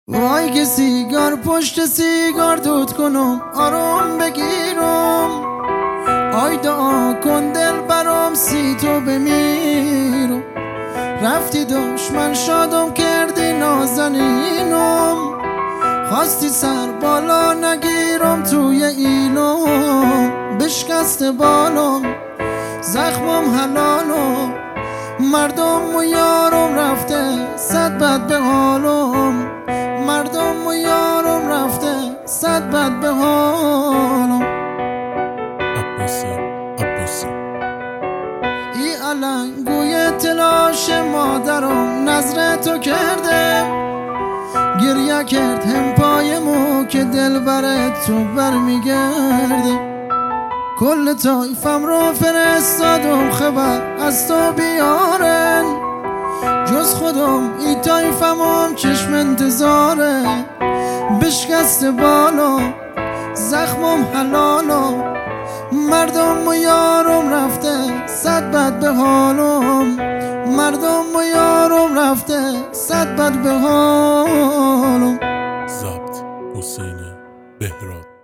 وای که سیگار پشت سیگار دود کنم آروم بگیرم، آی دعا کن دل برام سی تو بمیرم. رفتی دشمن شادم کردی نازنینم، خواستی سر بالا نگیرم توی اینم. بشکست بالم زخمم حلالم، مردم و یارم رفته صد بد به حالم. مردم و یارم رفته صد بد به حالم. عباسی ای علنگوی تلاش مادرم نظر تو کرده، گریه کرد هم پایمو که دل برت تو برمیگرده. کل طایفم رو فرستادم خبر از تو بیارن، جز خودم ای طایفمم چشم انتظاره. بشکست بالا زخمم حلالم، مردم و یارم رفته صد بد به حالم. مردم و یارم رفته صد بد به حالم. ضبط حسین بهراد.